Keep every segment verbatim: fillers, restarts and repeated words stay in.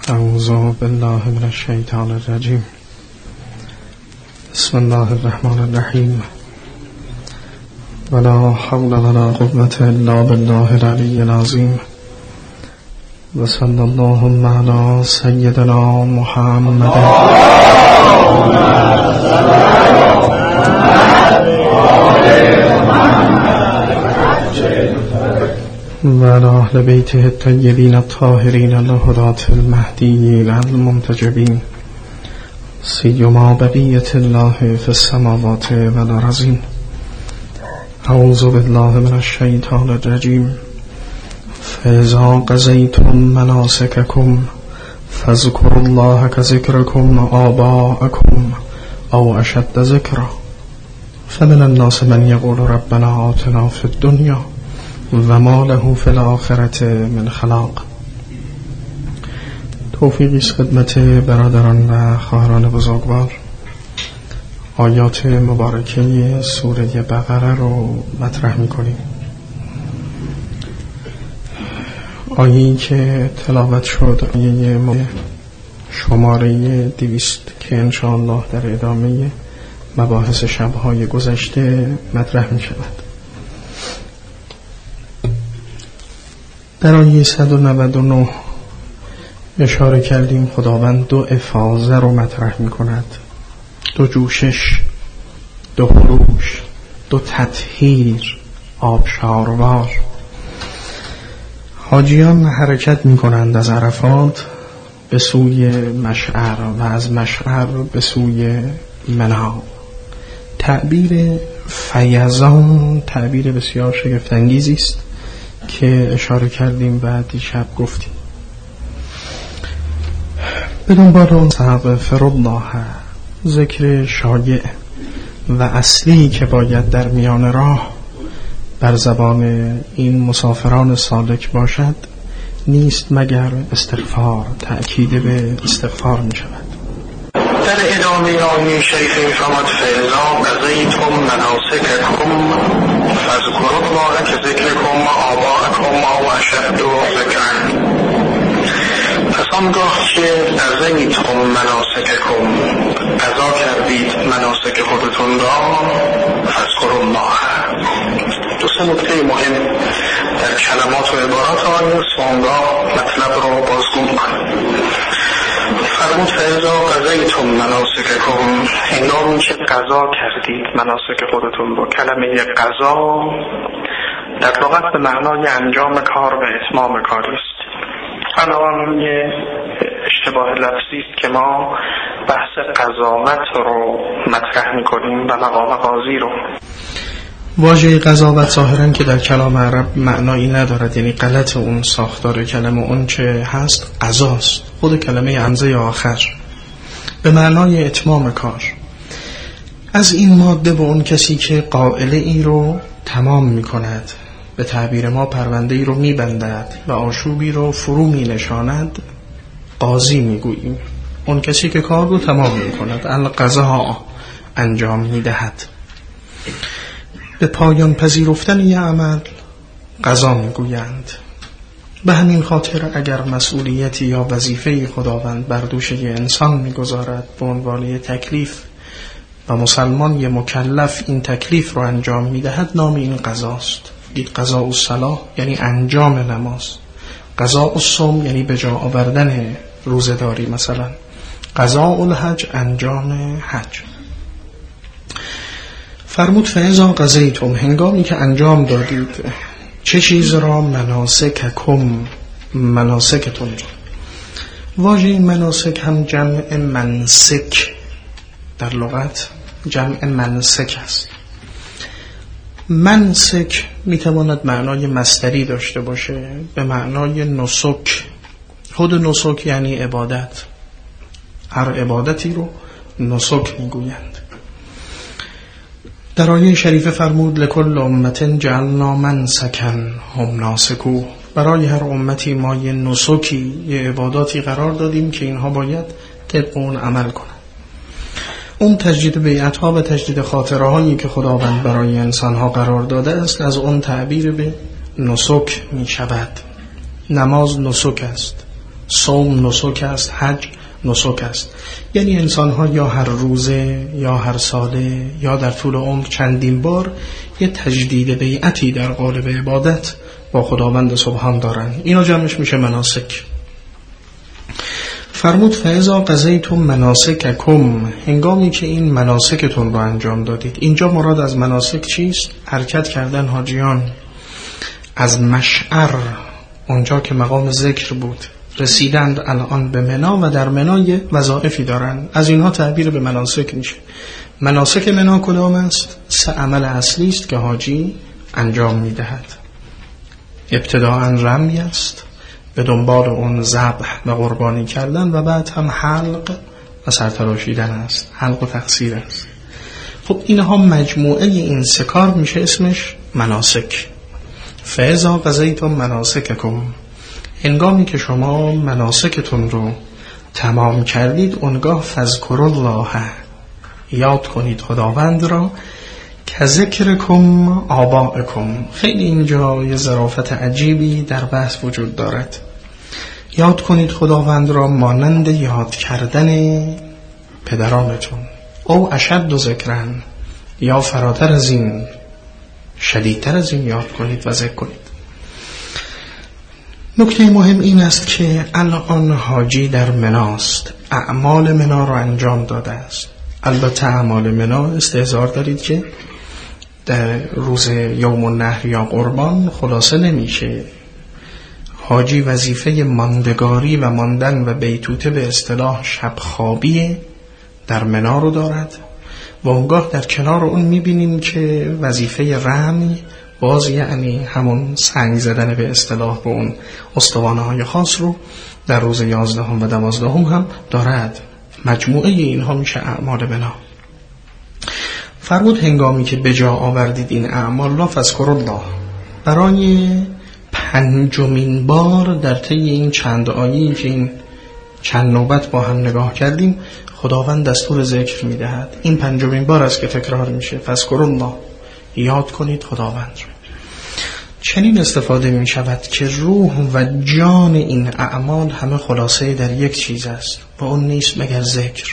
اعوذ بالله من الشیطان الرجیم. بسم الله الرحمن الرحیم. ولا حول ولا قوة الا بالله العلی العظیم. و صلی اللهم علی سیدنا محمد و علی اهل بیته الطیبین الطاهرین الهداة المهدیین المنتجبین سیما بقیة الله فی السماوات و الارضین. اعوذ بالله من الشیطان الرجیم. فاذا قضیتم مناسککم فاذکروا الله کذکرکم آباءکم او اشد ذکرا. فمن الناس من یقول ربنا آتنا فی الدنیا و ما له فی الآخرة من خلاق. توفیقی است خدمت برادران و خواهران بزرگوار. آیات مبارکه سوره بقره رو مطرح می‌کنیم. آیه‌ای که تلاوت شد آیه شماره دویست که انشاءالله در ادامه مباحث شب‌های گذشته مطرح می‌شود. در آیه صد و نود و نه اشاره کردیم خداوند دو افاضه رو مطرح می کند، دو جوشش، دو خروش، دو تطهیر آبشاروار. حاجیان حرکت می کنند از عرفات به سوی مشعر و از مشعر به سوی منا. تعبیر فیضان تعبیر بسیار شگفت‌انگیزی است که اشاره کردیم و دیشب گفتیم. به دنبال اون استغفر الله، ذکر شایع و اصلی که باید در میان راه بر زبان این مسافران سالک باشد نیست مگر استغفار. تأکید به استغفار می شود. در ادامه آیه شریف می‌فرماید فاذا قضیتم مناسککم فاذکروا الله کذکرکم آباءکم او اشد ذکرا. پس آنگاه که قضیتم مناسککم قضا کردید مناسک خودتون را فاذکروا الله. دو سه نکته مهم در کلمات و عبارات آیه سوانگاه مطلب رو بازگو می‌کنیم. فرمود فاذا قضیتم مناسککم، هنگامی که قضا کردید مناسک خودتون. با کلمه قضا در لغت به معنای انجام کار و اتمام کاری است. الان یه اشتباه لفظی است که ما بحث قضاوت رو مطرح می‌کنیم و مقام قاضی رو. واژه قضاوت ظاهراً که در کلام عرب معنایی ندارد، یعنی غلط اون ساختار کلمه اون چه هست قضاست. خود کلمه همزه آخر به معنای اتمام کار. از این ماده به اون کسی که قائله ای رو تمام می کند، به تعبیر ما پرونده ای رو می بندد و آشوبی رو فرو می نشاند قاضی می گوییم. اون کسی که کار رو تمام می کند، القضا انجام می دهد. به پایان پذیرفتن یه عمل قضا میگویند. به همین خاطر اگر مسئولیتی یا وظیفه خداوند بر دوش یه انسان میگذارد به عنوان یه تکلیف و مسلمان یه مکلف این تکلیف رو انجام میدهد، نام این قضاست. دید قضاء الصلاة یعنی انجام نماز، قضاء الصوم یعنی به جا آوردن روزه‌داری، مثلا قضاء الحج انجام حج. فرمود فاذا قضیتم، هنگامی که انجام دادید چه چیز را؟ مناسککم، مناسکتون را. واژه مناسک هم جمع منسک در لغت جمع منسک است. منسک میتواند معنای مصدری داشته باشه به معنای نسک. خود نسک یعنی عبادت. هر عبادتی رو نسک میگویند. در آیه شریفه فرمود لکل امت جعلنا منسکا هم ناسکوه، برای هر امتی ما یه نسکی، یه عباداتی قرار دادیم که اینها باید طبق اون عمل کنن. اون تجدید بیعت‌ها و تجدید خاطره هایی که خداوند برای انسانها قرار داده است از اون تعبیر به نسک می شود. نماز نسک است، صوم نسک است، حج نسک است. یعنی انسان ها یا هر روزه یا هر ساله یا در طول عمر چندین بار یه تجدید بیعتی در قالب عبادت با خداوند سبحان دارن. اینا جمعش میشه مناسک. فرمود فاذا قضیتم مناسککم، هنگامی که این مناسکتون رو انجام دادید. اینجا مراد از مناسک چیست؟ حرکت کردن حاجیان از مشعر، اونجا که مقام ذکر بود، رسیدند الان به منا و در منا یه وظایفی دارن، از اینها تعبیر به مناسک میشه. مناسک منا کدام است؟ سه عمل اصلی است که حاجی انجام میدهد. ابتداءً رمی است، به دنبال اون ذبح و قربانی کردن، و بعد هم حلق و سرتراشیدن است، حلق و تقصیر است. خب اینها مجموعه این سه کار میشه اسمش مناسک. فاذا قضیتم مناسککم، هنگامی که شما مناسکتون رو تمام کردید، اونگاه فذکروا الله، یاد کنید خداوند را، که ذکرکم آبائکم. خیلی اینجا یه ظرافت عجیبی در بحث وجود دارد. یاد کنید خداوند را مانند یاد کردن پدرانتون، او اشد ذکرن، یا فراتر از این، شدیدتر از این یاد کنید و ذکر کنید. نکته مهم این است که الان حاجی در مناست، اعمال منا را انجام داده است. البته اعمال منا استحضار دارید که در روز یوم النحر یا قربان خلاصه نمیشه. حاجی وظیفه ماندگاری و ماندن و بیتوته به اصطلاح شب خوابی در منا رو دارد، و اونگاه در کنار اون میبینیم که وظیفه رمی باز، یعنی همون سنگ زدن به اصطلاح به اون استوانه های خاص رو در روز یازدهم و دوازدهم هم دارد. مجموعه اینها میشه اعمال بنا. فرمود هنگامی که به جا آوردید این اعمال را، فذکروا الله، برای پنجمین بار در طی این چند آیه‌ای که این چند نوبت با هم نگاه کردیم، خداوند دستور ذکر میدهد. این پنجمین بار است که تکرار میشه، فذکروا الله، یاد کنید خداوند را. چنین استفاده می شود که روح و جان این اعمال همه خلاصه در یک چیز است، و اون نیست مگر ذکر.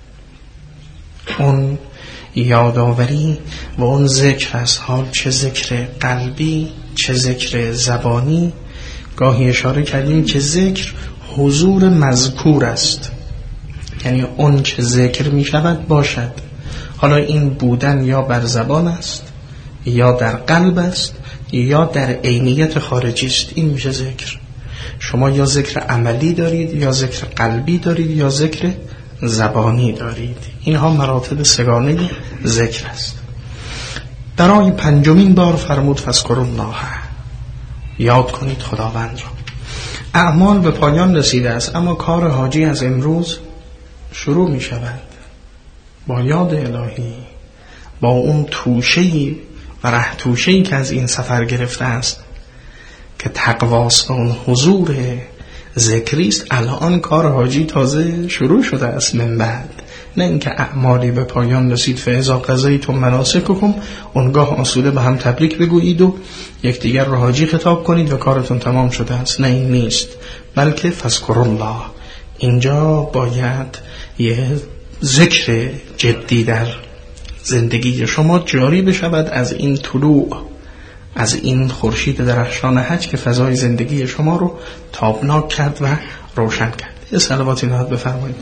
اون یادآوری و اون ذکر است، حال چه ذکر قلبی چه ذکر زبانی. گاهی اشاره کردیم که ذکر حضور مذکور است، یعنی اون چه ذکر می شود باشد. حالا این بودن یا بر زبان است، یا در قلب است، یا در عینیت خارجی است. این میشه ذکر. شما یا ذکر عملی دارید، یا ذکر قلبی دارید، یا ذکر زبانی دارید. اینها مراتب سگانه ذکر است. برای پنجمین بار فرمود فذکروا الله، یاد کنید خداوند را. اعمال به پایان رسیده است، اما کار حاجی از امروز شروع می شود با یاد الهی، با اون توشه‌ای و ره توشه‌ای که از این سفر گرفته است که تقواست و اون حضور ذکری است. الان کار حاجی تازه شروع شده است من بعد، نه اینکه اعمالی به پایان رسید فاذا قضیتم مناسککم اونگاه آسوده به هم تبریک بگویید و یکدیگر را حاجی خطاب کنید و کارتون تمام شده است. نه، این نیست، بلکه فذکروا الله. اینجا باید یه ذکر جدی در زندگی شما جاری بشود، از این طلوع، از این خورشید درخشان حج که فضای زندگی شما رو تابناک کرد و روشن کرد. یه صلواتی نهاد بفرمایید.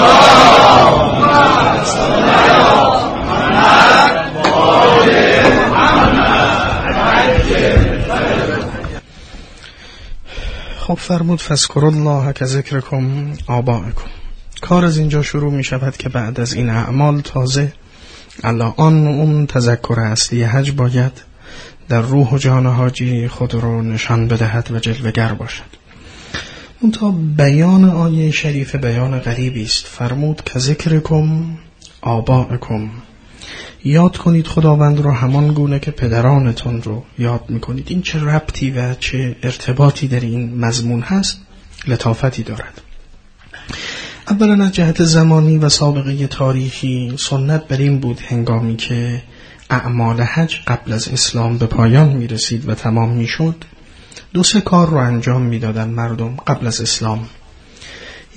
خب فرمود فذکروا الله که ذکرکم آبائکم. کار از اینجا شروع می شود که بعد از این اعمال تازه الان اون تذکر اصلی حج باید در روح و جان حاجی خود رو نشان بدهد و جلوه‌گر باشد. اون تا بیان آیه شریف بیان غریبی است. فرمود که ذکرکم آبائکم، یاد کنید خداوند رو همان گونه که پدرانتون رو یاد میکنید. این چه ربطی و چه ارتباطی در این مضمون هست؟ لطافتی دارد. اولا از جهت زمانی و سابقه تاریخی سنت بر این بود هنگامی که اعمال حج قبل از اسلام به پایان می رسید و تمام می شد، دو سه کار رو انجام می دادن مردم قبل از اسلام.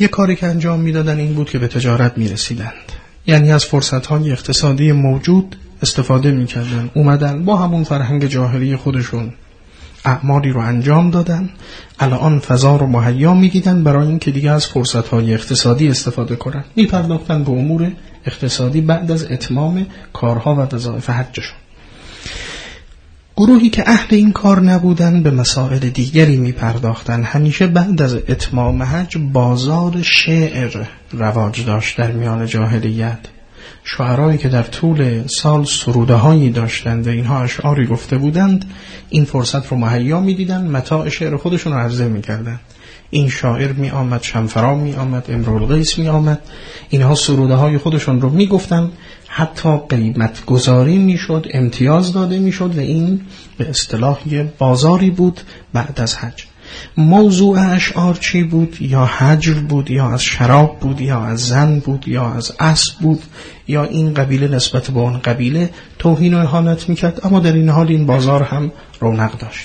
یک کاری که انجام میدادن این بود که به تجارت میرسیدند، یعنی از فرصت‌های اقتصادی موجود استفاده میکردن، اومدن با همون فرهنگ جاهلی خودشون اعمالی رو انجام دادن، الان فضا رو مهیا میدیدن برای این که دیگه از فرصت‌های اقتصادی استفاده کنن، میپرداختن به امور اقتصادی بعد از اتمام کارها و وظایف حجشون. گروهی که اهل این کار نبودن به مسائل دیگری میپرداختن. همیشه بعد از اتمام حج بازار شعر رواج داشت در میان جاهلیت. شاعرایی که در طول سال سروده هایی داشتند و اینها اشعاری گفته بودند، این فرصت رو مهیا میدیدن، متاع شعر خودشون رو عرضه میکردن. این شاعر می آمد، شمفرا می آمد، امرالقیس می آمد، اینها سروده های خودشون رو می گفتن، حتی قیمت گذاری می شد، امتیاز داده می شد و این به اصطلاح بازاری بود بعد از حج. موضوع اشعار چی بود؟ یا حجر بود، یا از شراب بود، یا از زن بود، یا از اسب بود، یا این قبیله نسبت به اون قبیله توهین و اهانت می کرد، اما در این حال این بازار هم رونق داشت.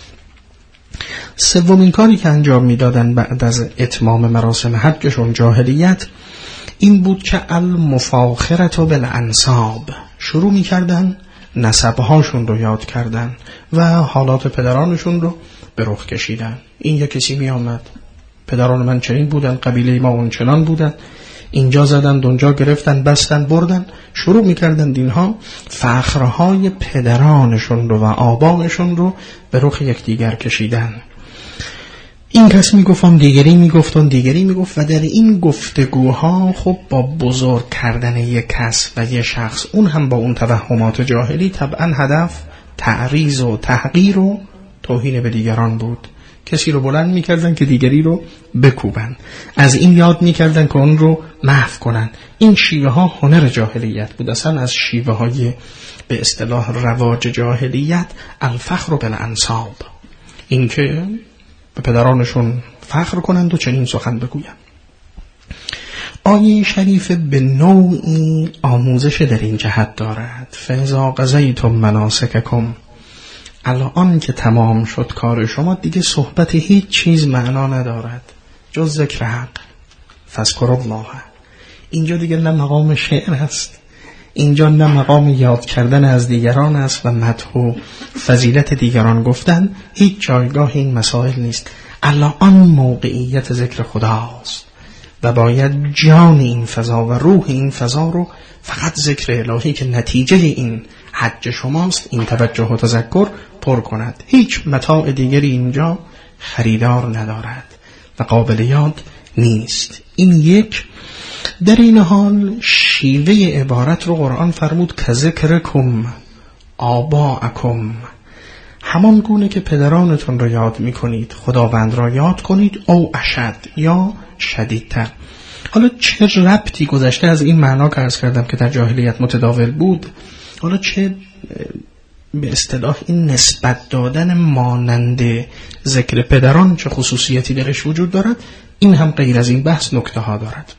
سومین کاری که انجام میدادن بعد از اتمام مراسم حجشون جاهلیت این بود که المفاخرة بالانساب، شروع میکردن نسبهاشون رو یاد کردن و حالات پدرانشون رو به رخ کشیدن. این یک کسی می آمد پدران من چنین بودن، قبیله ما اون چنان بودن، اینجا زدن اونجا گرفتن بستن بردن، شروع میکردن اینها فخرهای پدرانشون رو و آبانشون رو به رخ یکدیگر کشیدن. این کس میگفتن دیگری میگفتن دیگری میگفت و در این گفتگوها خب با بزرگ کردن یک کس و یک شخص، اون هم با اون توهمات جاهلی، طبعا هدف تعریض و تحقیر و توهین به دیگران بود. کسی رو بلند میکردن که دیگری رو بکوبن، از این یاد میکردن که اون رو محو کنن. این شیوه ها هنر جاهلیت بود. اصلا از شیوه های به اصطلاح رواج جاهلیت الفخر بالانساب، این که به پدرانشون فخر کنند و چنین سخن بگویند. آیه شریف به نوعی آموزش در این جهت دارد. فاذا قضیتم مناسککم، الان که تمام شد کار شما، دیگه صحبت هیچ چیز معنا ندارد جز ذکر حق. فاذکروا الله. اینجا دیگه نه مقام شعر است، اینجا نه مقام یاد کردن از دیگران است و مدح و فضیلت دیگران گفتن، هیچ جایگاه این مسائل نیست. الان موقعیت ذکر خداست و باید جان این فضا و روح این فضا رو فقط ذکر الهی که نتیجه این حج شماست، این توجه و تذکر پر کند. هیچ متاع دیگری اینجا خریدار ندارد و قابل یاد نیست. این یک. در این حال شیوه عبارت رو قرآن فرمود که ذکرکم آباءکم، همان گونه که پدرانتون رو یاد میکنید خداوند را یاد کنید، او اشد یا شدیدتر. حالا چه ربطی گذشته از این معنا که عرض کردم که در جاهلیت متداول بود، حالا چه به اصطلاح این نسبت دادن مانند ذکر پدران چه خصوصیتی درش وجود دارد، این هم غیر از این بحث نکته ها دارد.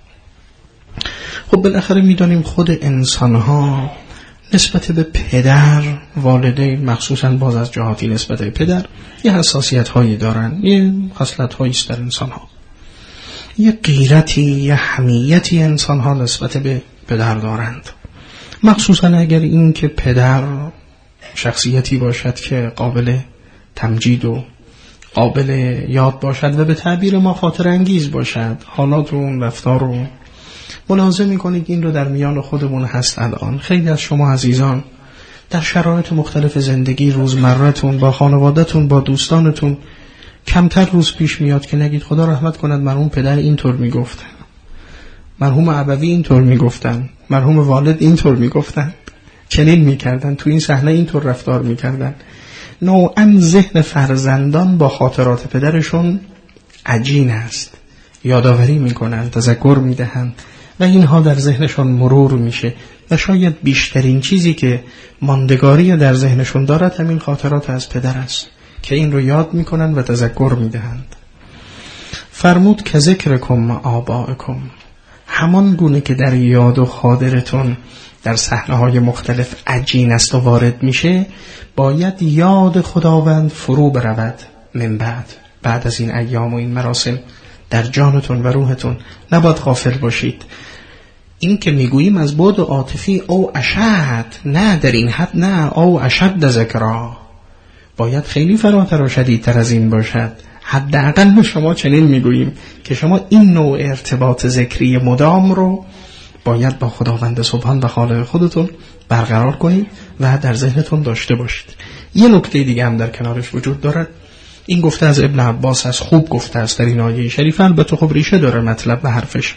خب بالاخره میدانیم خود انسان ها نسبت به پدر، والدین مخصوصا باز از جهاتی نسبت به پدر یه حساسیت هایی دارن، یه خصلت هایی است در انسان ها، یه غیرتی، یه حمیتی انسان ها نسبت به پدر دارند. مخصوصا اگر این که پدر شخصیتی باشد که قابل تمجید و قابل یاد باشد و به تعبیر ما خاطر انگیز باشد، حالات و رفتار رو ملاحظه میکنید. این رو در میان خودمون هست. الان خیلی از شما عزیزان در شرایط مختلف زندگی روزمره‌تون با خانواده‌تون با دوستانتون کمتر روز پیش میاد که نگید خدا رحمت کند مرحوم پدر اینطور میگفتن، مرحوم ابوی اینطور میگفتن، مرحوم والد اینطور میگفتن، چنین میکردن، تو این صحنه اینطور رفتار میکردن. نوعا ذهن فرزندان با خاطرات پدرشون عجین است، یادآوری میکنن، تذکر میدهند و اینها در ذهنشون مرور میشه و شاید بیشترین چیزی که ماندگاری در ذهنشون دارد همین خاطرات از پدر است که این رو یاد میکنن و تذکر میدهند. فرمود که ذکرکم آباءکم، همان گونه که در یاد و خاطرتون در صحنه‌های مختلف عجین است و وارد میشه، باید یاد خداوند فرو برود من بعد بعد از این ایام و این مراسم در جانتون و روحتون. نباید غافل باشید. این که میگوییم از بعد عاطفی او اشد، نه در این حد، نه او اشد ذکرا، باید خیلی فراتر و شدیدتر از این باشد. حداقل شما چنین میگوییم که شما این نوع ارتباط ذکری مدام رو باید با خداوند سبحان و خالق خودتون برقرار کنید و در ذهنتون داشته باشید. یه نکته دیگه هم در کنارش وجود دارد. این گفته از ابن عباس از خوب گفته است در این آیه شریفه، البته خب ریشه داره مطلب و حرفش.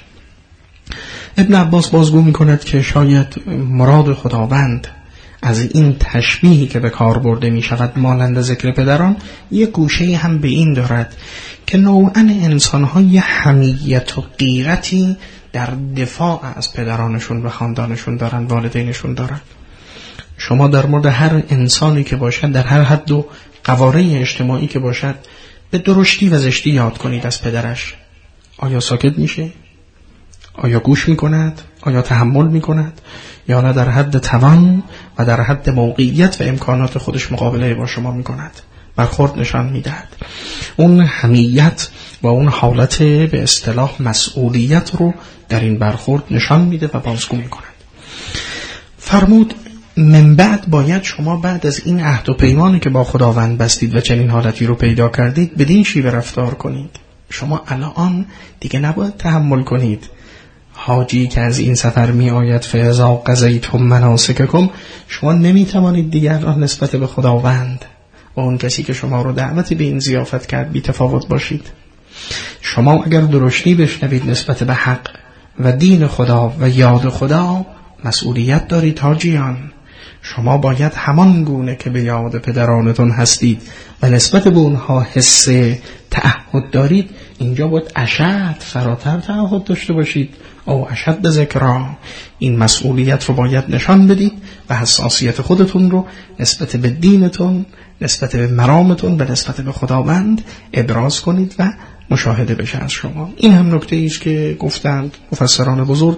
ابن عباس بازگو میکند که شاید مراد خداوند از این تشبیهی که به کار برده می شود مانند ذکر پدران یک گوشه هم به این دارد که نوعاً انسان‌های حمیت و غیرتی در دفاع از پدرانشون و خاندانشون دارن، والدینشون دارن. شما در مورد هر انسانی که باشد، در هر حد و قواره اجتماعی که باشد، به درشتی و زشتی یاد کنید از پدرش. آیا ساکت میشه؟ آیا گوش میکند؟ آیا تحمل میکند؟ یا نه در حد توان و در حد موقعیت و امکانات خودش مقابله با شما میکند؟ برخورد نشان میدهد. اون حمیت و اون حالت به اصطلاح مسئولیت رو در این برخورد نشان میده و بازگو میکند. فرمود من بعد باید شما بعد از این عهد و پیمانی که با خداوند بستید و چنین حالتی رو پیدا کردید بدین شیوه رفتار کنید. شما الان دیگه نباید تحمل کنید حاجی که از این سفر می آید فاذا قضیتم مناسککم، شما نمی توانید دیگر نسبت به خداوند و اون کسی که شما رو دعوت به این ضیافت کرد بی تفاوت باشید. شما اگر درشتی بشنوید نسبت به حق و دین خدا و یاد خدا، مسئولیت دارید حاجیان. شما باید همان گونه که به یاد پدرانتون هستید و نسبت به اونها حس تعهد دارید، اینجا باید اشد فراتر تعهد داشته باشید او اشد ذکرا. این مسئولیت رو باید نشان بدید و حساسیت خودتون رو نسبت به دینتون، نسبت به مرامتون و نسبت به خداوند ابراز کنید و مشاهده بشه از شما. این هم نکته ایست که گفتند مفسران بزرگ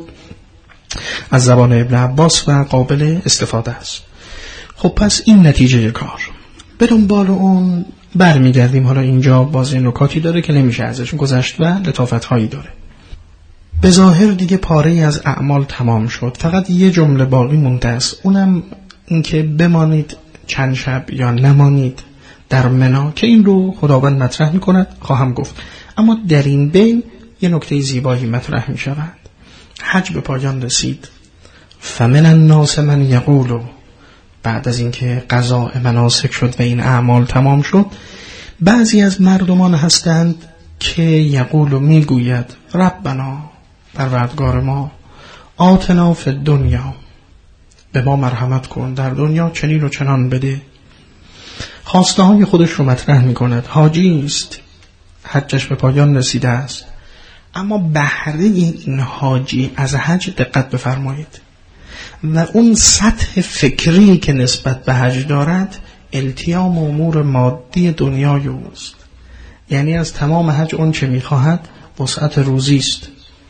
از زبان ابن عباس و قابل استفاده است. خب پس این نتیجه کار. به دنبال اون برمیگردیم. حالا اینجا باز این نکاتی داره که نمیشه ازش گذشت و لطافت هایی داره. به ظاهر دیگه پاره ای از اعمال تمام شد، فقط یه جمله باقی مونده است، اونم این که بمانید چند شب یا نمانید در منا، که این رو خداوند مطرح میکند خواهم گفت. اما در این بین یه نکته زیبایی مطرح میشود. حج به پایان رسید. فمن الناس من یقول، بعد از اینکه قضاء مناسک شد و این اعمال تمام شد، بعضی از مردمان هستند که یقول میگوید ربنا، پروردگار ما، آتنا فی الدنیا، به ما مرحمت کن، در دنیا چنین و چنان بده. خواسته های خودش رو مطرح میکند. حاجی است، حجش به پایان رسیده است، اما بهره این حاجی از حج دقت بفرمایید و اون سطح فکری که نسبت به حج دارد التیام امور مادی دنیای اوست. یعنی از تمام حج اون چه میخواهد وسعت روزی است.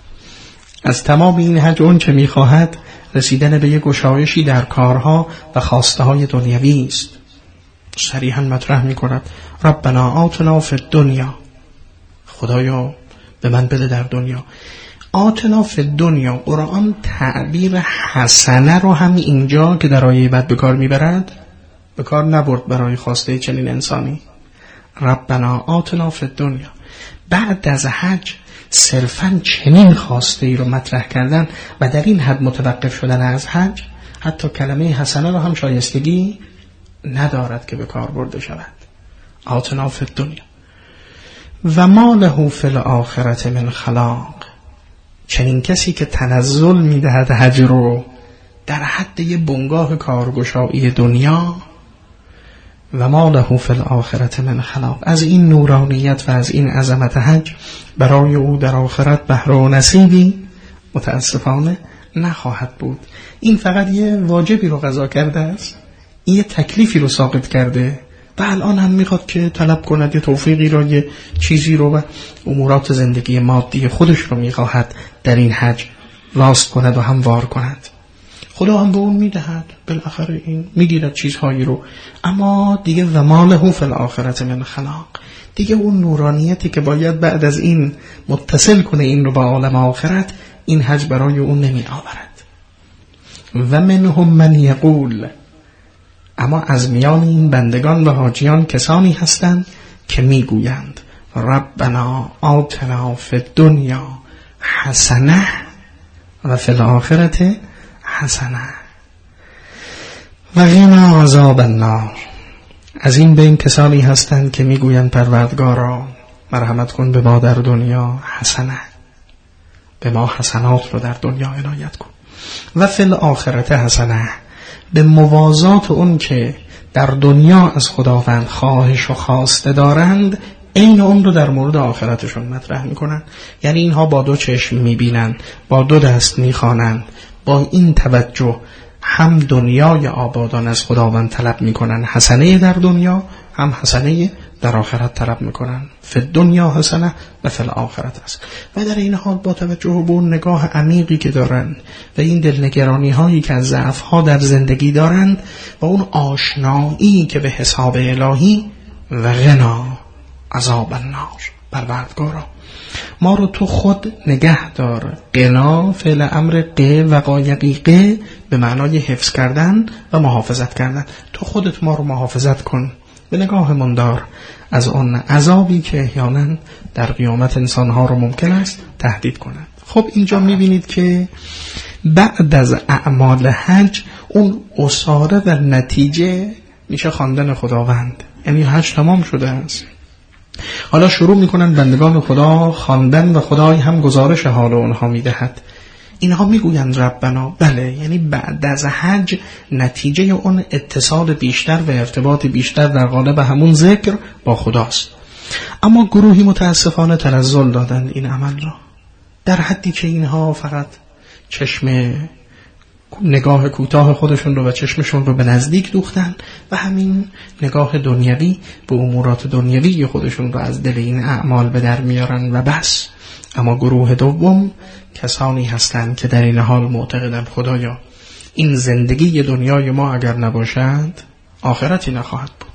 از تمام این حج اون چه میخواهد رسیدن به یک گشایشی در کارها و خواسته های دنیوی است. صریحا مطرح میکند ربنا آتنا فی الدنیا، خدایا به من بده در دنیا. آتنا فی الدنیا، قرآن تعبیر حسنه رو هم اینجا که در آیه بعد به کار میبرد به کار نبرد برای خواسته چنین انسانی. ربنا آتنا فی الدنیا، بعد از حج صرفاً چنین خواسته ای رو مطرح کردن و در این حد متوقف شدن از حج حتی کلمه حسنه رو هم شایستگی ندارد که به کار برده شود. آتنا فی الدنیا و ما له فی الاخرة من خلاق، چنین کسی که تنزل میدهد حج رو در حد یه بنگاه کارگشایی دنیا، و ما له فی الاخرة من خلاق، از این نورانیت و از این عظمت حج برای او در آخرت بهره و نصیبی متاسفانه نخواهد بود. این فقط یه واجبی رو قضا کرده است، این یه تکلیفی رو ساقط کرده و الان هم میخواد که طلب کند یه توفیقی رو، یه چیزی رو و امورات زندگی مادی خودش رو میخواهد در این حج راست کند و هموار کند. خدا هم به اون میدهد، بالاخره این میگیرد چیزهایی رو، اما دیگه و ما له فی الاخرة من خلاق، دیگه اون نورانیتی که باید بعد از این متصل کنه این رو با عالم آخرت، این حج برای اون نمی آورد. و منهم من یقول، اما از میان این بندگان و حاجیان کسانی هستند که میگویند ربنا آتنا فی الدنیا حسنه و فی الآخرة حسنه و قنا عذاب النار. از این بین کسانی هستند که میگویند پروردگارا مرحمت کن به ما در دنیا حسنه، به ما حسنات رو در دنیا عنایت کن، و فی الآخرة حسنه، به موازات اون که در دنیا از خداوند خواهش و خواسته دارند این اون رو در مورد آخرتشون مطرح میکنن. یعنی اینها با دو چشم میبینن، با دو دست میخوانند، با این توجه هم دنیای آبادان از خداوند طلب میکنن، حسنه در دنیا، هم حسنه در آخرت طلب میکنن. فی دنیا حسنه و فی الآخرت است. و در این حال با توجه به اون نگاه عمیقی که دارن و این دلنگرانی هایی که از ضعف ها در زندگی دارند و اون آشنایی که به حساب الهی، و غنا عذاب النار، پروردگارا ما رو تو خود نگه دار. قنا فعل امر ق و قایقی ق به معنای حفظ کردن و محافظت کردن. تو خودت ما رو محافظت کن، به نگاه مندار از آن عذابی که احیانا در قیامت انسانها رو ممکن است تهدید کند. خب اینجا میبینید که بعد از اعمال حج اون اصاره و نتیجه میشه خواندن خداوند، یعنی حج تمام شده است. حالا شروع میکنن بندگان خدا خواندن و خدای هم گزارش حال اونها میدهد. اینها میگویند ربنا، بله، یعنی بعد از حج نتیجه اون اتصال بیشتر و ارتباط بیشتر در قالب همون ذکر با خداست. اما گروهی متاسفانه تنزل دادند این عمل را، در حدی که اینها فقط چشم نگاه کوتاه خودشون رو و چشمشون رو به نزدیک دوختن و همین نگاه دنیوی به امورات دنیوی خودشون رو از دل این اعمال به در میارن و بس. اما گروه دوم کسانی هستند که در این حال معتقدند خدایا این زندگی دنیای ما اگر نباشد آخرتی نخواهد بود.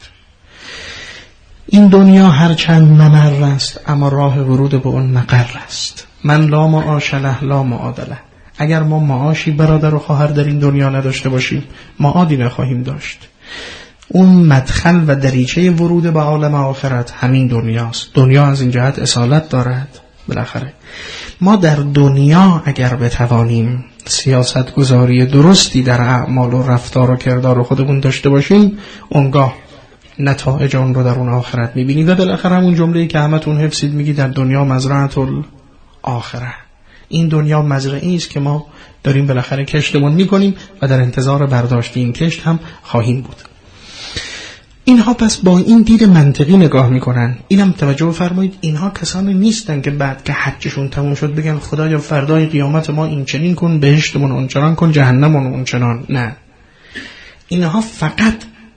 این دنیا هرچند ممر است اما راه ورود به اون مقر است. من لا معاش له لا معاد له. اگر ما معاشی برادر و خواهر در این دنیا نداشته باشیم معادی نخواهیم داشت. اون مدخل و دریچه ورود به عالم آخرت همین دنیاست. دنیا از این جهت اصالت دارد. بالاخره ما در دنیا اگر بتوانیم سیاست گذاری درستی در اعمال و رفتار و کردار خودمون داشته باشیم، اونگاه نتایج اون رو در اون آخرت میبینید. و بالاخره همون جمله‌ای که همتون حفظید میگی در دنیا مزرعه الاخره. این دنیا مزرعه‌ای است که ما داریم بالاخره کشتمون میکنیم و در انتظار برداشت این کشت هم خواهیم بود. اینها پس با این دید منطقی نگاه میکنن. اینم توجه فرمایید، اینها کسانی نیستن که بعد که حجشون تموم شد بگن خدایا فردای قیامت ما این چنین کن، بهشتمون اون چنان کن، جهنمون اون چنان. نه، اینها فقط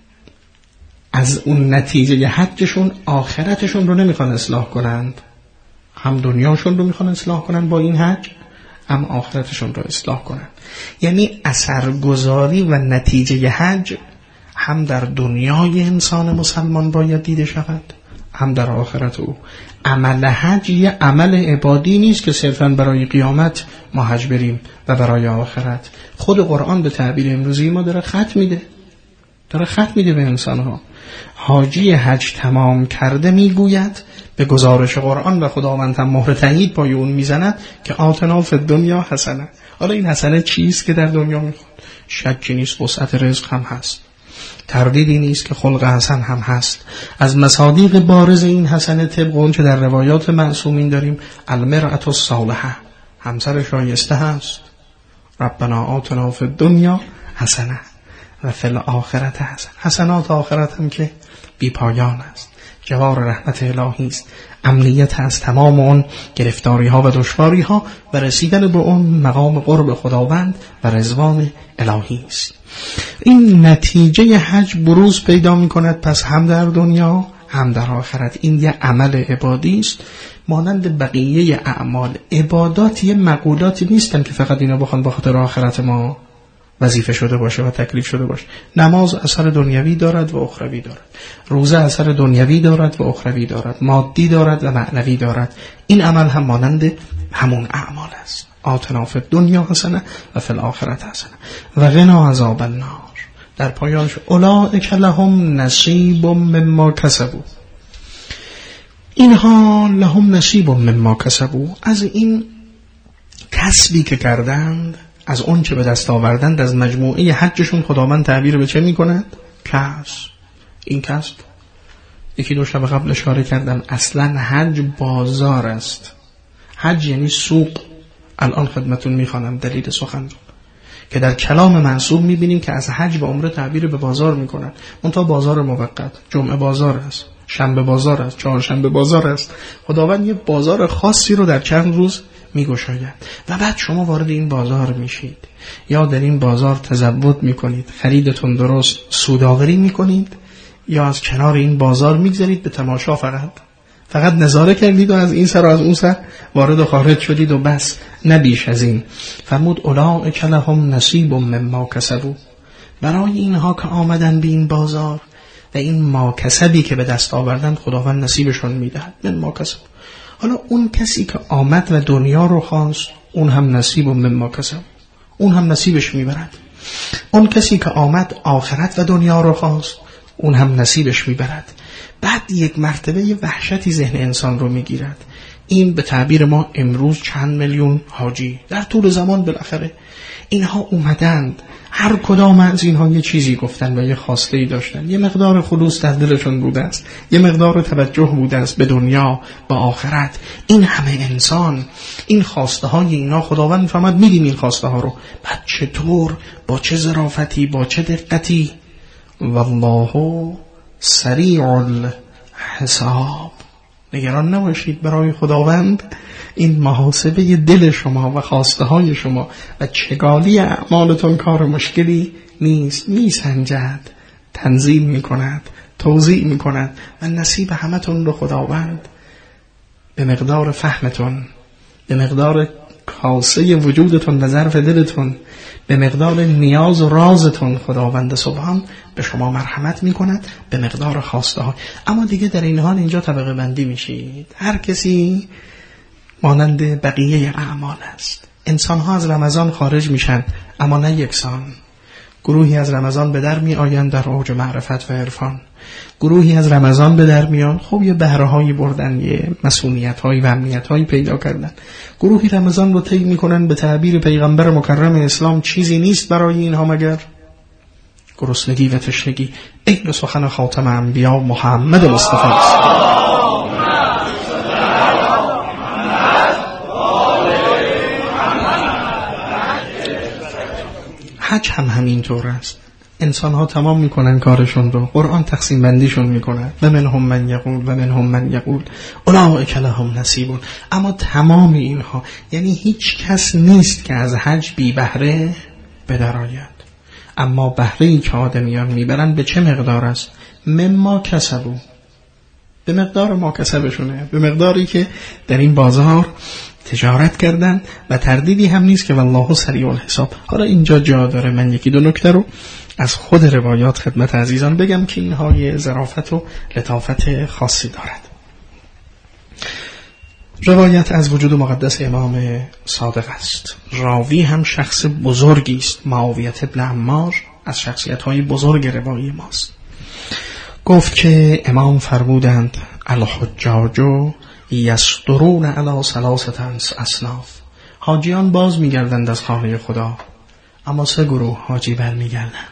از اون نتیجه حجشون آخرتشون رو نمیخوان اصلاح کنند، هم دنیاشون رو میخوان اصلاح کنن با این حج، هم آخرتشون رو اصلاح کنن. یعنی اثرگذاری و نتیجه حج هم در دنیای انسان مسلمان باید دیده شود، هم در آخرت او. عمل حج یه عمل عبادی نیست که صرفاً برای قیامت ما حج بریم و برای آخرت. خود قرآن به تعبیر امروزی ما داره خط میده، داره خط میده به انسانها. حاجی حج تمام کرده میگوید به گزارش قرآن و خداوند هم مهر تایید پای اون میزند که آتنا فی الدنیا حسنه. حالا این حسنه چیست که در دنیا میخواد؟ شکی نیست وسعت رزق هم هست، تردیدی نیست که خلق حسن هم هست. از مصادیق بارز این حسنه طبق اون که در روایات معصومین داریم المرأة الصالحه، همسر شایسته هست. ربنا آتنا فی الدنیا حسنه و فی الآخرة حسنه. حسنات آخرت هم که بی پایان است، جوار رحمت الهی است، امنیت از تمام اون گرفتاری ها و دشواری ها و رسیدن به اون مقام قرب خداوند و رضوان الهی است. این نتیجه حج بروز پیدا می کند پس هم در دنیا هم در آخرت. این یه عمل عبادی است مانند بقیه اعمال. عبادات یه مقولاتی نیستن که فقط اینا بخوان به خاطر آخرت ما وظیفه شده باشه و تکلیف شده باشه. نماز اثر دنیوی دارد و اخروی دارد، روزه اثر دنیوی دارد و اخروی دارد، مادی دارد و معنوی دارد. این عمل هم مانند همون اعمال است. آتنا فی الدنیا حسنه و فی الآخرة حسنه و قنا عذاب النار. در پایانش اولئک لهم نصیب مما کسبوا، اینها لهم نصیب مما کسبوا، از این کسبی که کردند، از اون چه به دست آوردند از مجموعه حجشون، خداوند تعبیر به چه میکند؟ کسب. این کسب یکی دو شب قبل اشاره کردم، اصلا حج بازار است. حج یعنی سوق. الان خدمتون میخوانم دلیل سخن رو که در کلام منصوب میبینیم که از حج و عمره تعبیر به بازار میکنن. منتها بازار موقت، جمعه بازار است، شنبه بازار است، چهارشنبه بازار است. خداوند یه بازار خاصی رو در چند روز میگشاید و بعد شما وارد این بازار میشید، یا در این بازار تزود میکنید، خریدتون درست سوداوری میکنید، یا از کنار این بازار میگذارید به تماشا، فقط فقط نظاره کردید و از این سر و از اون سر وارد و خارج شدید و بس، نه بیش از این. فرمود اولئک لهم نصیب مما کسبوا، برای اینها که آمدن به این بازار و این ما کسبی که به دست آوردن خداوند نصیبشون میدهد. مما کسبوا. حالا اون کسی که آمد و دنیا رو خواست، اون هم نصیب مما کسب، اون هم نصیبش میبرد. اون کسی که آمد آخرت و دنیا رو خواست، اون هم نصیبش میبرد. بعد یک مرتبه وحشتی ذهن انسان رو میگیرد. این به تعبیر ما امروز چند میلیون حاجی در طول زمان بالاخره اینها اومدند، هر کدام از اینها یه چیزی گفتن و یه خواسته‌ای داشتن، یه مقدار خلوص در دلشون بوده است، یه مقدار توجه بوده است به دنیا، به آخرت. این همه انسان، این خواسته های اینا، خداوند فهمد میدیم این خواسته ها رو، بعد چطور، با چه ظرافتی، با چه دقتی. والله سریع الحساب. نگران نباشید برای خداوند این محاسبه دل شما و خواسته های شما و چگالی اعمالتون کار مشکلی نیست. میسنجد، تنظیم میکند، توزیع میکند و نصیب همتون رو خداوند به مقدار فهمتون، به مقدار کاسه وجودتون و ظرف دلتون، به مقدار نیاز و رازتون خداوند سبحان به شما مرحمت میکند به مقدار خواسته ها. اما دیگه در این حال اینجا طبقه بندی میشید. هر کسی مانند بقیه اعمال است. انسان ها از رمضان خارج میشن اما نه یکسان. گروهی از رمضان به در می آیند در اوج معرفت و عرفان، گروهی از رمضان به در میان خب یه بهره هایی بردن، یه مسئولیت هایی و امنیت هایی پیدا کردن. گروهی رمضان رو طی میکنن به تعبیر پیغمبر مکرم اسلام چیزی نیست برای اینها مگر گرسنگی و تشنگی. این سخن خاتم انبیا محمد مصطفی است. حج هم همینطور است. انسان ها تمام میکنن کارشون رو، قرآن تقسیم بندیشون میکنه و منهم من یقول و منهم من یقول اولئک لهم نصیب. اما تمام اینها یعنی هیچ کس نیست که از حج بی بهره بدرآید. اما بهره‌ای که آدمیان میبرن به چه مقدار است؟ مما کسبوا، به مقدار ما کسبشونه، به مقداری که در این بازار تجارت کردن و تردیدی هم نیست که والله سریع الحساب. حالا اینجا جا داره من یکی دو نکته رو از خود روایات خدمت عزیزان بگم که اینها یه ظرافت و لطافت خاصی دارد. روایت از وجود مقدس امام صادق است. راوی هم شخص بزرگی است. معاویه ابن عمار از شخصیت‌های بزرگ روایی ماست. گفت که امام فرمودند الحجاج یصدرون علی ثلاثه اصناف. حاجیان باز میگردند از خانه خدا، اما سه گروه حاجی برمیگردند.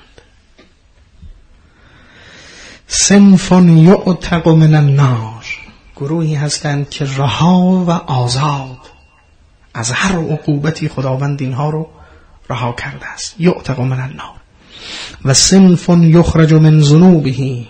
صنف یعتق من النار، گروهی هستند که رها و آزاد از هر عقوبتی خداوند اینها رو رها کرده است. یعتق من النار. و صنف یخرج من ذنوبه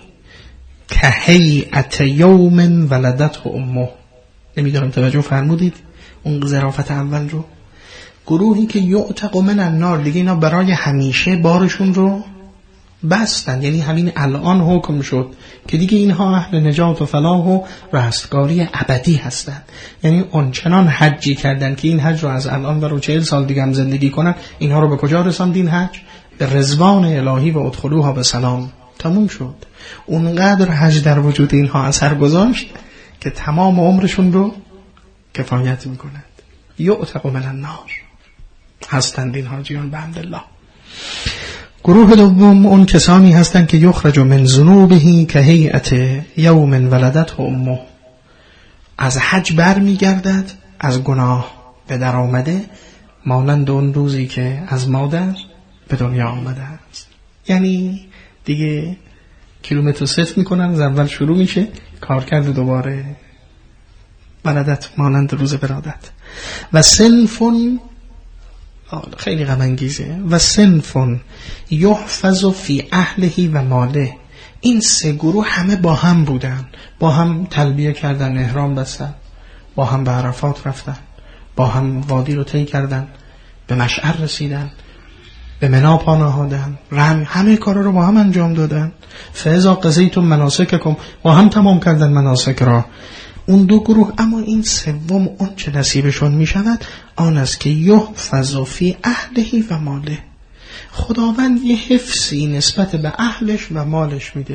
کهیئت یوم ولدته امه. نمیدونم توجه فرمودید اون ظرافت اول رو؟ گروهی که یعتق من النار، دیگه اینا برای همیشه بارشون رو بستن، یعنی همین الان حکم شد که دیگه اینها اهل نجات و فلاح و رستگاری ابدی هستند. یعنی اونچنان حجی کردن که این حج رو از الان برای چهل سال دیگه هم زندگی کنن. اینها رو به کجا رساند این حج؟ به رضوان الهی و ادخلوها به سلام. تموم شد. اونقدر حج در وجود اینها اثر گذاشت که تمام عمرشون رو کفایت میکند. یعتق من النار هستند این حاجیان بحمدالله. گروه دوم اون کسانی هستند که یخرج من ذنوبه که هیئت یوم ولدته امه، از حج بر میگردد از گناه به در آمده مانند اون روزی که از مادر به دنیا آمده است. یعنی دیگه کیلومتر صفر میکنن، از اول شروع میشه کار کرده دوباره. ولادت مانند روز ولادت. و صنفون خیلی غم انگیزه، و صنفون یحفظ فی اهله و ماله. این سه گروه همه با هم بودن، با هم تلبیه کردن، احرام بستن، با هم به عرفات رفتن، با هم وادی رو طی کردن، به مشعر رسیدن، به منی پا نهادن، رم، همه کارا رو با هم انجام دادن. فاذا قضیتم مناسککم، با هم تمام کردن مناسک را. اون دو گروه. اما این سوم اون چه نصیبشون می شود آن است که یحفظ فی اهله و ماله. خداوند یه حفظی نسبت به اهلش و مالش میده،